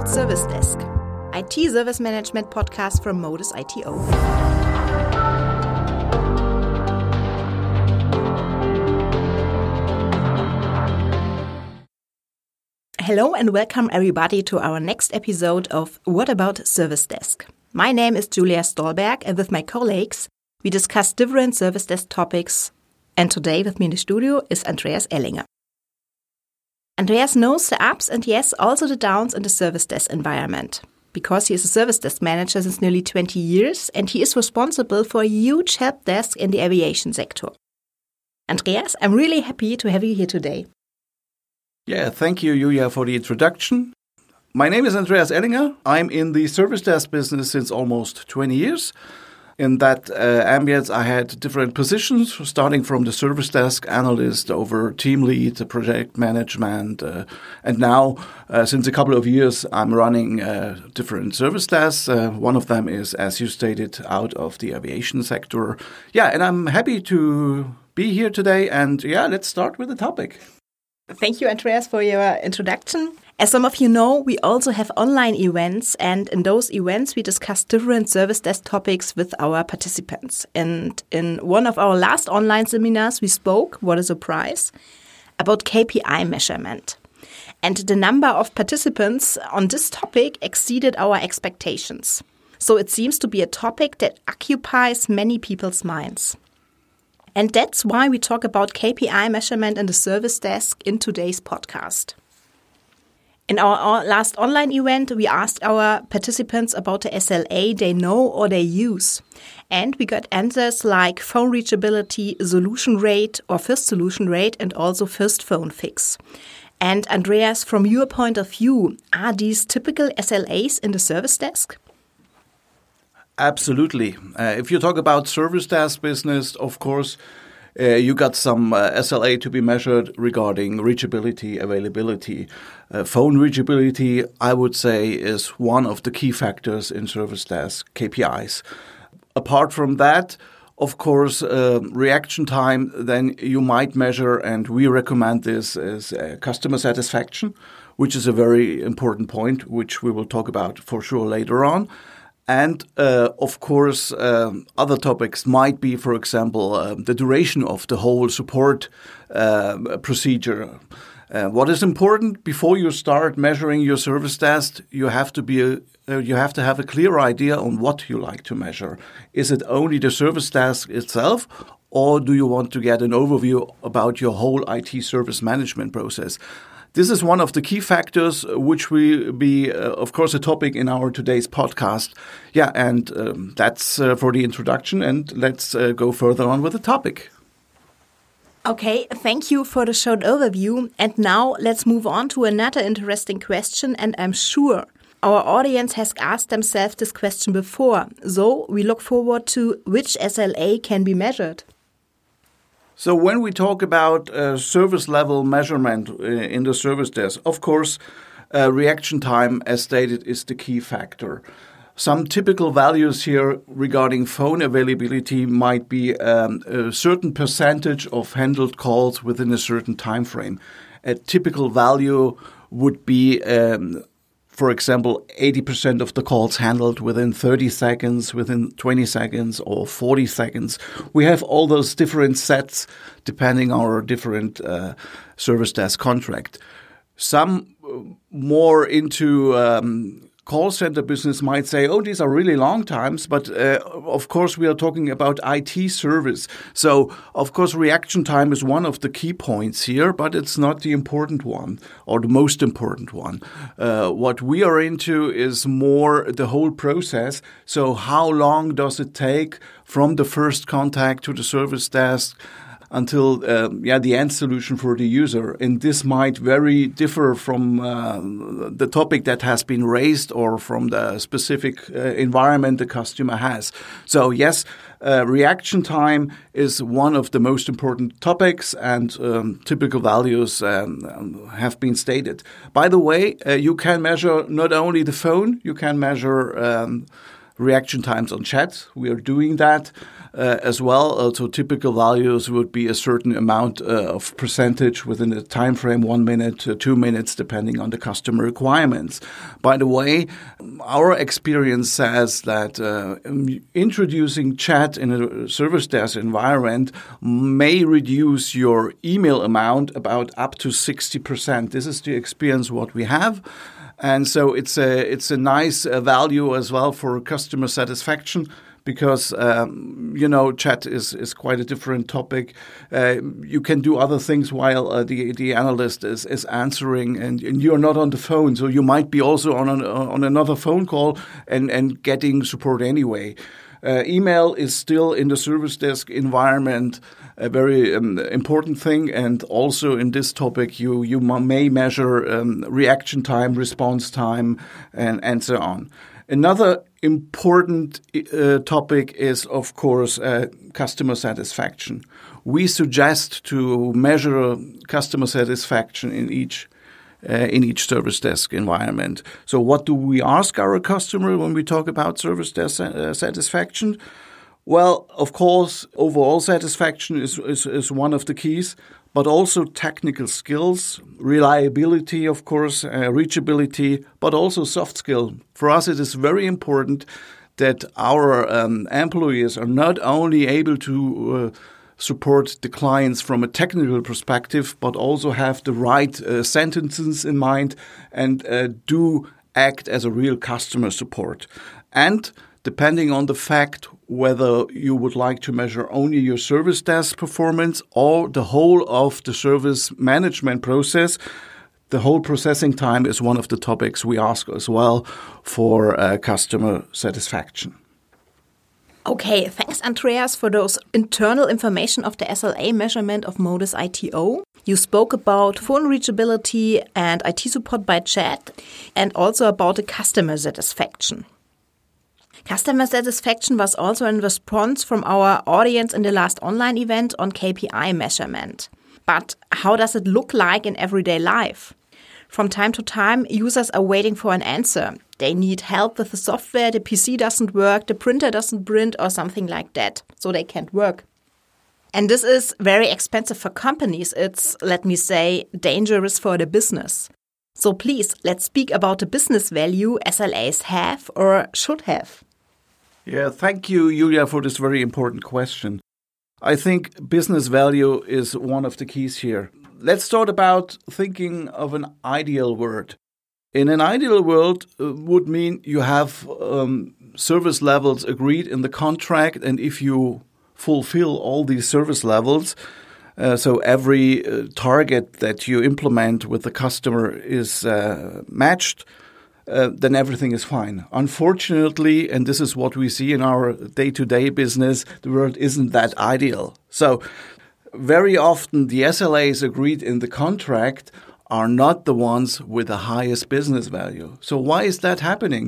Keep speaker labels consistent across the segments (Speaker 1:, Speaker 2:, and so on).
Speaker 1: about Service Desk? IT Service Management podcast from Modus ITO. Hello and welcome everybody to our next episode of What About Service Desk? My name is Julia Stolberg and with my colleagues we discuss different Service Desk topics, and today with me in the studio is Andreas Ellinger. Andreas knows the ups and yes, also the downs in the Service Desk environment, because he is a Service Desk manager since nearly 20 years and he is responsible for a huge help desk in the aviation sector. Andreas, I'm really happy to have you here today.
Speaker 2: Yeah, thank you, Julia, for the introduction. My name is Andreas Ellinger. I'm in the Service Desk business since almost 20 years. In that ambience, I had different positions, starting from the Service Desk analyst over team lead, project management, and now, since a couple of years, I'm running different Service Desks. One of them is, as you stated, out of the aviation sector. Yeah, and I'm happy to be here today, and yeah, let's start with the topic.
Speaker 1: Thank you, Andreas, for your introduction. As some of you know, we also have online events, and in those events, we discuss different Service Desk topics with our participants. And in one of our last online seminars, we spoke, what a surprise, about KPI measurement. And the number of participants on this topic exceeded our expectations. So it seems to be a topic that occupies many people's minds. And that's why we talk about KPI measurement in the Service Desk in today's podcast. In our last online event, we asked our participants about the SLA they know or they use. And we got answers like phone reachability, solution rate or first solution rate, and also first phone fix. And Andreas, from your point of view, are these typical SLAs in the Service Desk?
Speaker 2: Absolutely. If you talk about Service Desk business, of course, you got some SLA to be measured regarding reachability, availability. Phone reachability, I would say, is one of the key factors in Service Desk KPIs. Apart from that, of course, reaction time, then you might measure, and we recommend this as customer satisfaction, which is a very important point, which we will talk about for sure later on. And, of course, other topics might be, for example, the duration of the whole support procedure. What is important before you start measuring your Service Desk, you have to have a clear idea on what you like to measure. Is it only the Service Desk itself, or do you want to get an overview about your whole IT service management process? This is one of the key factors which will be, of course, a topic in our today's podcast. Yeah, and that's for the introduction, and let's go further on with the topic.
Speaker 1: Okay, thank you for the short overview. And now let's move on to another interesting question, and I'm sure our audience has asked themselves this question before. So we look forward to which SLA can be measured.
Speaker 2: So when we talk about service level measurement in the Service Desk, of course, reaction time, as stated, is the key factor. Some typical values here regarding phone availability might be a certain percentage of handled calls within a certain time frame. A typical value would be for example, 80% of the calls handled within 30 seconds, within 20 seconds, or 40 seconds. We have all those different sets depending on our different Service Desk contract. Some more into call center business might say, oh, these are really long times, but of course we are talking about IT service. So, of course, reaction time is one of the key points here, but it's not the important one or the most important one. What we are into is more the whole process. So how long does it take from the first contact to the Service Desk until the end solution for the user. And this might very differ from the topic that has been raised or from the specific environment the customer has. So yes, reaction time is one of the most important topics, and typical values have been stated. By the way, you can measure not only the phone, you can measure reaction times on chat. We are doing that as well. So typical values would be a certain amount of percentage within a time frame, 1 minute to 2 minutes, depending on the customer requirements. By the way, our experience says that introducing chat in a service desk environment may reduce your email amount about up to 60%. This is the experience what we have. And so it's a nice value as well for customer satisfaction because, chat is quite a different topic. You can do other things while the analyst is answering and you're not on the phone. So you might be also on another phone call and getting support anyway. Email is still in the service desk environment a very important thing, and also in this topic you may measure reaction time, response time, and so on. Another important topic is, of course, customer satisfaction. We suggest to measure customer satisfaction in each service desk environment. So what do we ask our customer when we talk about service desk satisfaction? Well, of course, overall satisfaction is one of the keys, but also technical skills, reliability, of course, reachability, but also soft skill. For us, it is very important that our employees are not only able to support the clients from a technical perspective, but also have the right sentences in mind and do act as a real customer support. And depending on the fact whether you would like to measure only your service desk performance or the whole of the service management process, the whole processing time is one of the topics we ask as well for customer satisfaction.
Speaker 1: Okay, thanks, Andreas, for those internal information of the SLA measurement of Modis ITO. You spoke about phone reachability and IT support by chat, and also about the customer satisfaction. Customer satisfaction was also in response from our audience in the last online event on KPI measurement. But how does it look like in everyday life? From time to time, users are waiting for an answer. They need help with the software, the PC doesn't work, the printer doesn't print or something like that, so they can't work. And this is very expensive for companies. It's, let me say, dangerous for the business. So please, let's speak about the business value SLAs have or should have.
Speaker 2: Yeah, thank you, Julia, for this very important question. I think business value is one of the keys here. Let's start about thinking of an ideal world. In an ideal world would mean you have service levels agreed in the contract, and if you fulfill all these service levels, so every target that you implement with the customer is matched, then everything is fine. Unfortunately, and this is what we see in our day-to-day business, the world isn't that ideal. So very often the SLAs agreed in the contract are not the ones with the highest business value. So why is that happening?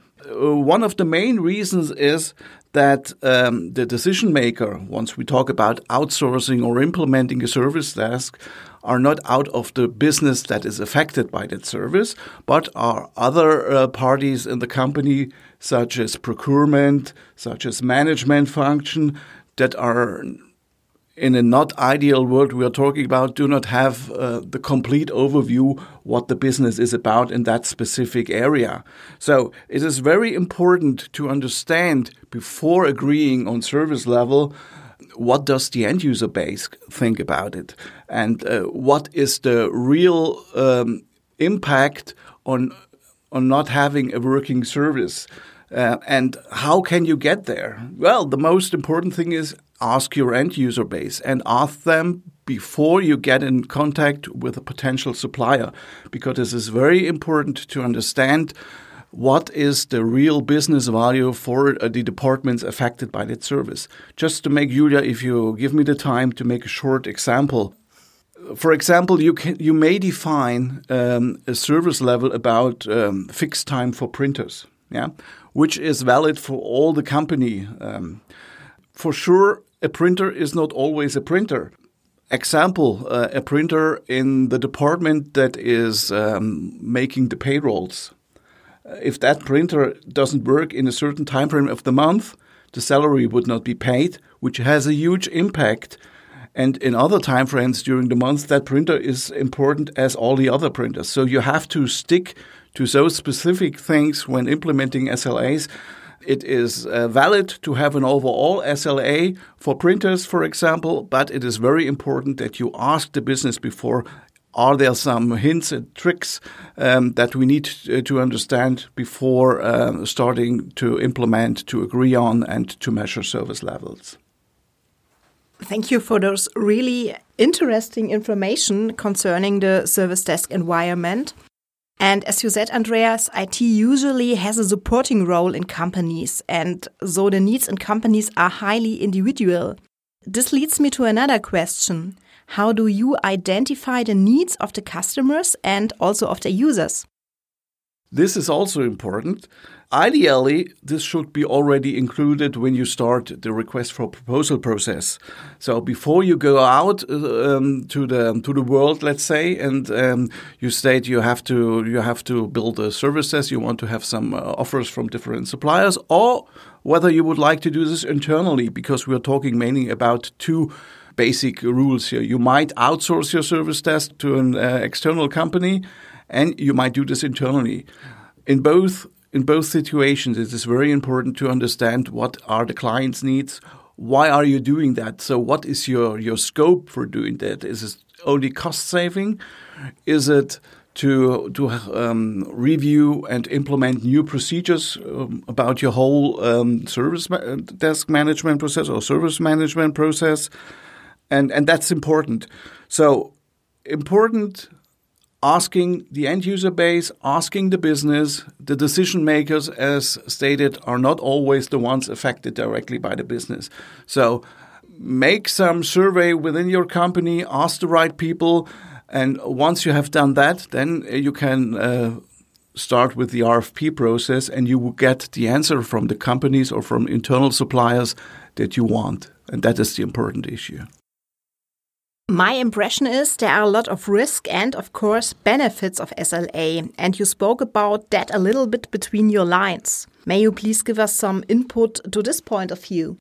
Speaker 2: One of the main reasons is that the decision maker, once we talk about outsourcing or implementing a service desk, are not out of the business that is affected by that service, but are other parties in the company, such as procurement, such as management function, that are in a not ideal world we are talking about, do not have the complete overview what the business is about in that specific area. So it is very important to understand before agreeing on service level, what does the end user base think about it? And what is the real impact on not having a working service? And how can you get there? Well, the most important thing is ask your end user base and ask them before you get in contact with a potential supplier, because this is very important to understand what is the real business value for the departments affected by that service. Just to make, Julia, if you give me the time to make a short example. For example, you may define a service level about fixed time for printers, which is valid for all the company. For sure, a printer is not always a printer. Example, a printer in the department that is making the payrolls. If that printer doesn't work in a certain time frame of the month, the salary would not be paid, which has a huge impact. And in other time frames during the month, that printer is important as all the other printers. So you have to stick to those specific things when implementing SLAs. It is valid to have an overall SLA for printers, for example, but it is very important that you ask the business before, are there some hints and tricks that we need to understand before starting to implement, to agree on, and to measure service levels?
Speaker 1: Thank you for those really interesting information concerning the service desk environment. And as you said, Andreas, IT usually has a supporting role in companies, and so the needs in companies are highly individual. This leads me to another question. How do you identify the needs of the customers and also of the users?
Speaker 2: This is also important. Ideally, this should be already included when you start the request for proposal process. So before you go out to the world, let's say, and you state you have to build a service desk, you want to have some offers from different suppliers, or whether you would like to do this internally, because we are talking mainly about two basic rules here. You might outsource your service desk to an external company, and you might do this internally. In both situations, it is very important to understand what are the client's needs. Why are you doing that? So what is your scope for doing that? Is it only cost saving? Is it to review and implement new procedures about your whole service desk management process or service management process? And that's important. So important asking the end user base, asking the business. The decision makers, as stated, are not always the ones affected directly by the business. So make some survey within your company, ask the right people, and once you have done that, then you can start with the RFP process, and you will get the answer from the companies or from internal suppliers that you want. And that is the important issue.
Speaker 1: My impression is there are a lot of risk and, of course, benefits of SLA, and you spoke about that a little bit between your lines. May you please give us some input to this point of view?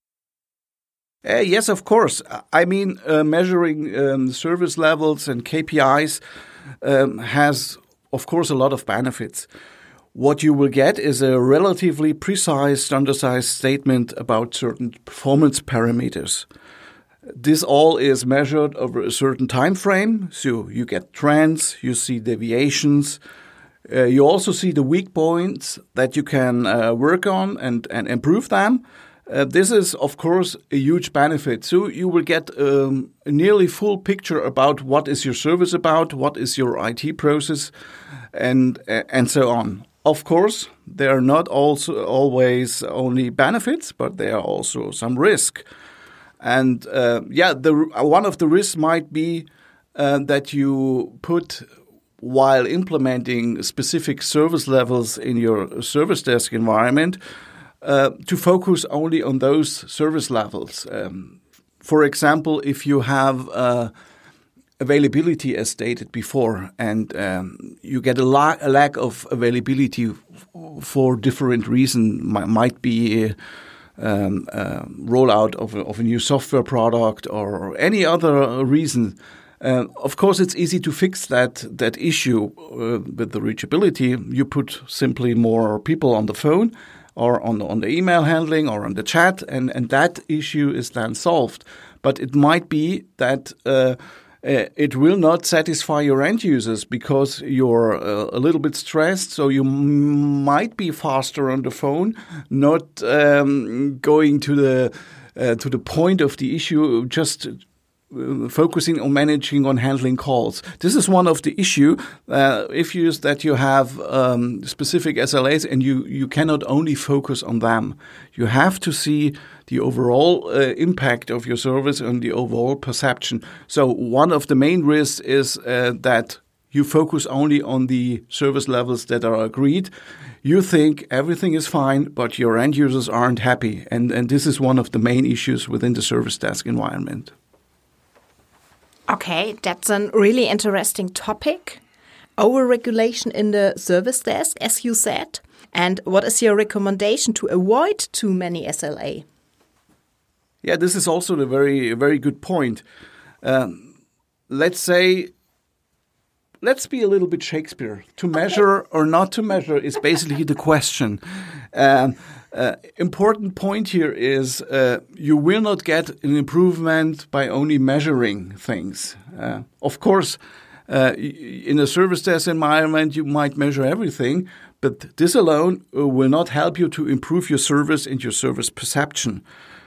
Speaker 2: Yes, of course. I mean, measuring service levels and KPIs has, of course, a lot of benefits. What you will get is a relatively precise, standardized statement about certain performance parameters. This all is measured over a certain time frame, so you get trends, you see deviations, you also see the weak points that you can work on and improve them. This is, of course, a huge benefit. So you will get a nearly full picture about what is your service about, what is your IT process, and so on. Of course, there are not also always only benefits, but there are also some risk. And one of the risks might be that you put, while implementing specific service levels in your service desk environment, to focus only on those service levels. For example, if you have availability as stated before, and you get a lack of availability for different reasons, might be rollout of a new software product or any other reason. Of course, it's easy to fix that issue with the reachability. You put simply more people on the phone or on the email handling or on the chat, and that issue is then solved. But it might be that it will not satisfy your end users because you're a little bit stressed, so you might be faster on the phone, not going to the point of the issue, just focusing on managing, on handling calls. This is one of the issues that you have specific SLAs, and you cannot only focus on them. You have to see the overall impact of your service and the overall perception. So one of the main risks is that you focus only on the service levels that are agreed. You think everything is fine, but your end users aren't happy. And this is one of the main issues within the service desk environment.
Speaker 1: Okay, that's a really interesting topic. Overregulation in the service desk, as you said. And what is your recommendation to avoid too many SLA?
Speaker 2: Yeah, this is also a very, very good point. Let's be a little bit Shakespeare. To measure or not to measure is basically the question. Important point here is you will not get an improvement by only measuring things. Of course, in a service desk environment, you might measure everything, but this alone will not help you to improve your service and your service perception.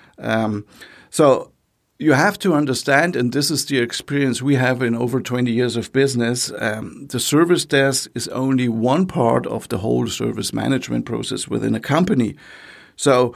Speaker 2: So you have to understand, and this is the experience we have in over 20 years of business, the service desk is only one part of the whole service management process within a company. So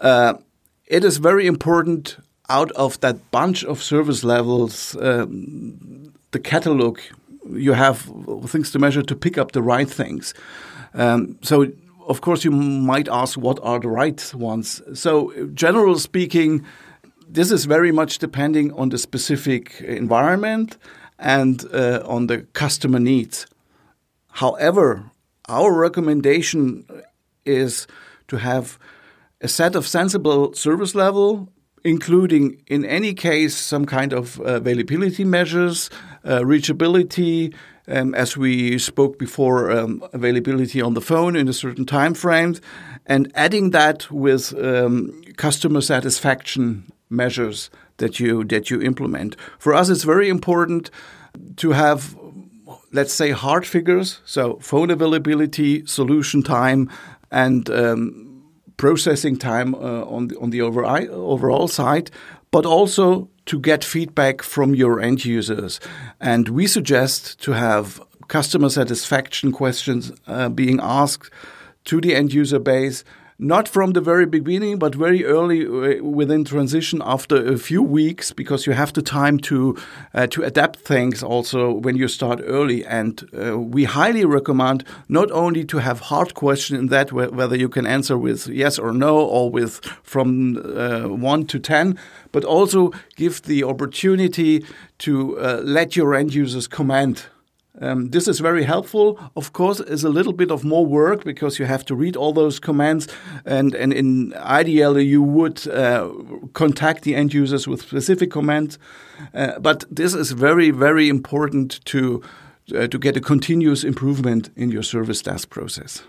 Speaker 2: it is very important out of that bunch of service levels, the catalog, you have things to measure to pick up the right things. So, of course, you might ask, what are the right ones? So, generally speaking, this is very much depending on the specific environment and on the customer needs. However, our recommendation is to have a set of sensible service level, including, in any case, some kind of availability measures, reachability, as we spoke before, availability on the phone in a certain time frame, and adding that with customer satisfaction measures that you implement. For us, it's very important to have, let's say, hard figures, so phone availability, solution time, and processing time on the overall side, but also to get feedback from your end users. And we suggest to have customer satisfaction questions being asked to the end user base, not from the very beginning, but very early within transition after a few weeks, because you have the time to adapt things also when you start early. And we highly recommend not only to have hard questions in that, whether you can answer with yes or no, or with from 1 to 10, but also give the opportunity to let your end users comment. This is very helpful. Of course, it's a little bit of more work because you have to read all those commands, and ideally you would contact the end users with specific commands. But this is very, very important to get a continuous improvement in your service desk process.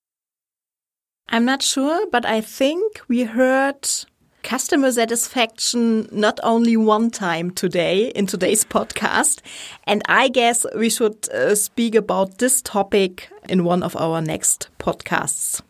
Speaker 1: I'm not sure, but I think we heard customer satisfaction not only one time today in today's podcast. And I guess we should speak about this topic in one of our next podcasts.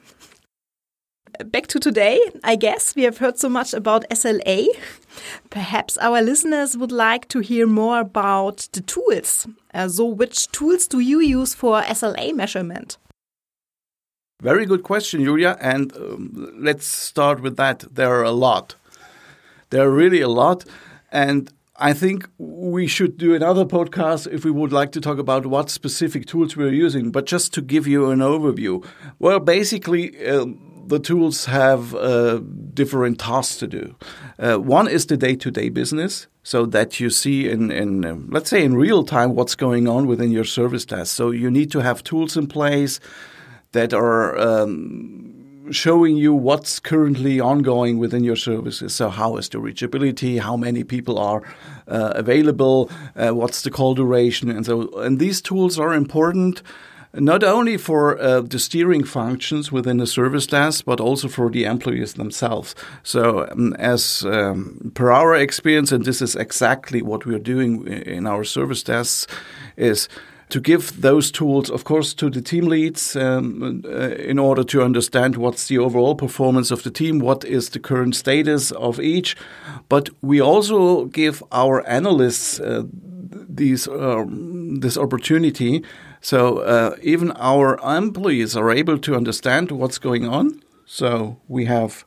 Speaker 1: Back to today, I guess we have heard so much about SLA. Perhaps our listeners would like to hear more about the tools. So which tools do you use for SLA measurement?
Speaker 2: Very good question, Julia, and let's start with that. There are a lot. There are really a lot, and I think we should do another podcast if we would like to talk about what specific tools we're using. But just to give you an overview, well, basically the tools have different tasks to do. One is the day-to-day business, so that you see in let's say in real time what's going on within your service desk. So you need to have tools in place that are showing you what's currently ongoing within your services. So how is the reachability, how many people are available, what's the call duration, and these tools are important not only for the steering functions within the service desk, but also for the employees themselves. So as per our experience, and this is exactly what we're doing in our service desks, is to give those tools, of course, to the team leads in order to understand what's the overall performance of the team, what is the current status of each. But we also give our analysts this opportunity. So even our employees are able to understand what's going on. So we have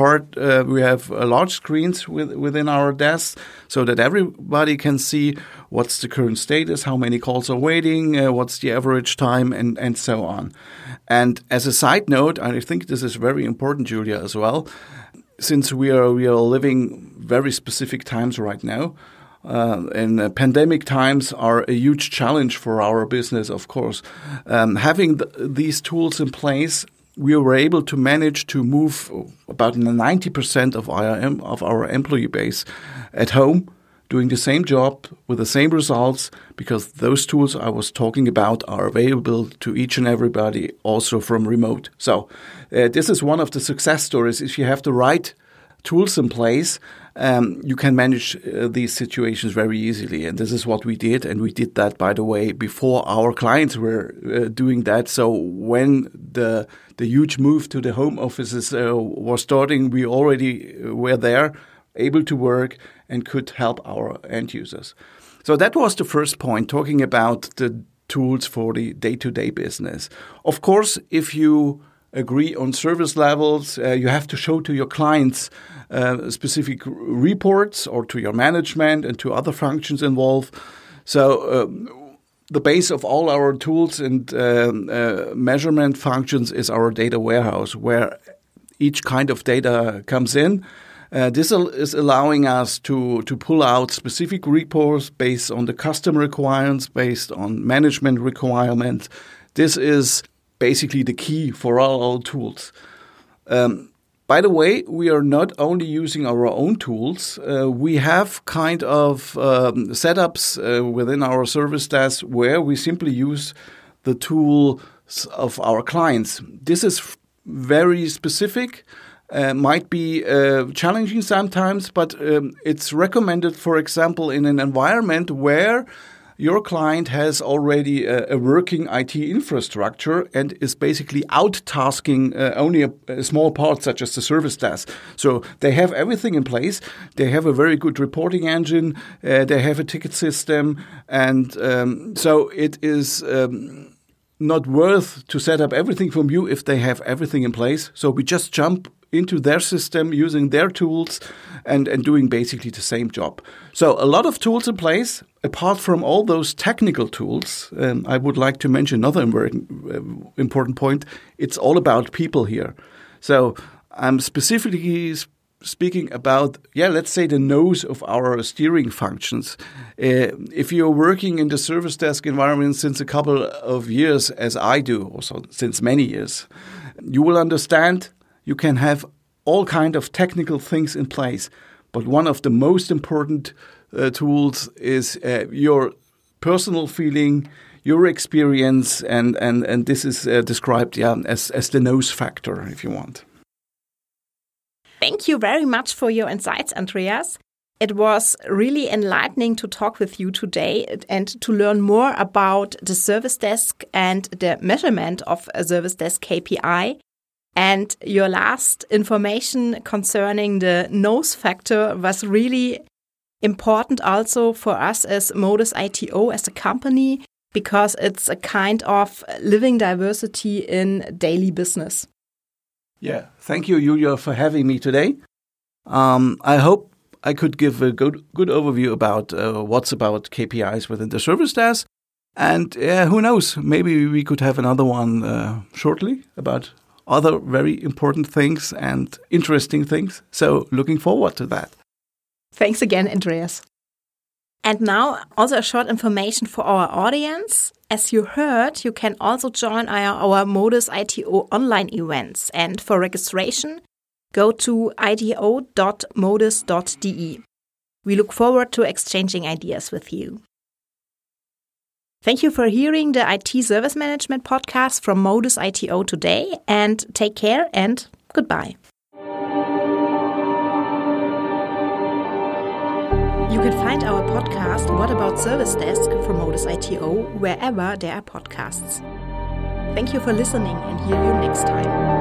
Speaker 2: large screens within our desks so that everybody can see what's the current status, how many calls are waiting, what's the average time, and so on. And as a side note, I think this is very important, Julia, as well, since we are living very specific times right now. And pandemic times are a huge challenge for our business, of course. Having these tools in place we were able to manage to move about 90% of our employee base at home, doing the same job with the same results, because those tools I was talking about are available to each and everybody also from remote. So this is one of the success stories. If you have the right tools in place, you can manage these situations very easily. And this is what we did. And we did that, by the way, before our clients were doing that. So when the huge move to the home offices was starting, we already were there, able to work and could help our end users. So that was the first point, talking about the tools for the day-to-day business. Of course, if you agree on service levels, you have to show to your clients specific reports, or to your management and to other functions involved. So the base of all our tools and measurement functions is our data warehouse, where each kind of data comes in. This is allowing us to pull out specific reports based on the customer requirements, based on management requirements. This is basically the key for all our tools. By the way, we are not only using our own tools. We have kind of setups within our service desk where we simply use the tools of our clients. This is very specific. Might be challenging sometimes, but it's recommended, for example, in an environment where your client has already a working IT infrastructure and is basically out-tasking only a small part, such as the service desk. So they have everything in place. They have a very good reporting engine. They have a ticket system. And so it is not worth to set up everything from you if they have everything in place. So we just jump into their system using their tools and doing basically the same job. So a lot of tools in place. Apart from all those technical tools, I would like to mention another important point. It's all about people here. So I'm specifically speaking about, let's say the nose of our steering functions. If you're working in the service desk environment since a couple of years, as I do, also since many years, you will understand you can have all kind of technical things in place. But one of the most important tools is your personal feeling, your experience, and this is described as the nose factor, if you want.
Speaker 1: Thank you very much for your insights, Andreas. It was really enlightening to talk with you today and to learn more about the service desk and the measurement of a service desk KPI. And your last information concerning the nose factor was really important also for us as Modus ITO as a company, because it's a kind of living diversity in daily business.
Speaker 2: Yeah, thank you, Julia, for having me today. I hope I could give a good overview about what's about KPIs within the service desk. And who knows, maybe we could have another one shortly about other very important things and interesting things. So looking forward to that.
Speaker 1: Thanks again, Andreas. And now also a short information for our audience. As you heard, you can also join our Modus ITO online events. And for registration, go to ito.modus.de. We look forward to exchanging ideas with you. Thank you for hearing the IT Service Management podcast from Modus ITO today, and take care and goodbye. You can find our podcast What About Service Desk from Modus ITO wherever there are podcasts. Thank you for listening and hear you next time.